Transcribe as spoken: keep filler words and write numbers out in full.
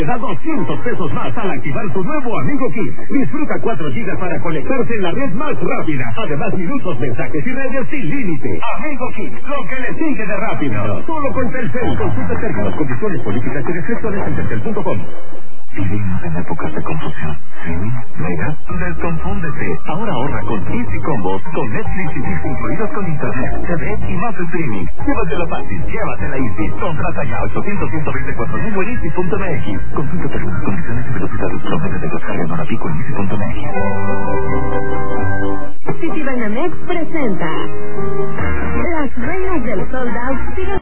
Te da doscientos pesos más al activar tu nuevo Amigo Kit. Disfruta cuatro gigas para conectarse en la red más rápida. Además, minutos, mensajes y redes sin límite. Amigo Kit, lo que le sigue de rápido. Solo con Telcel. Consulta términos, condiciones, políticas y restricciones en telcel punto com. Vivimos en épocas de confusión. ¿Sí? ¿Mega? Desconfúndete. Ahora ahorra con Easy Combos, con Netflix y Disney incluidos con internet, T V y más streaming. Llévatela fácil, llévatela Easy. Contrata ya ochocientos, ciento veinticuatro mil en easy punto m x. Consulta términos, condiciones y velocidades promedio de descarga en hora pico en easy punto m x. Citibanamex presenta Las Reinas del Sold Out.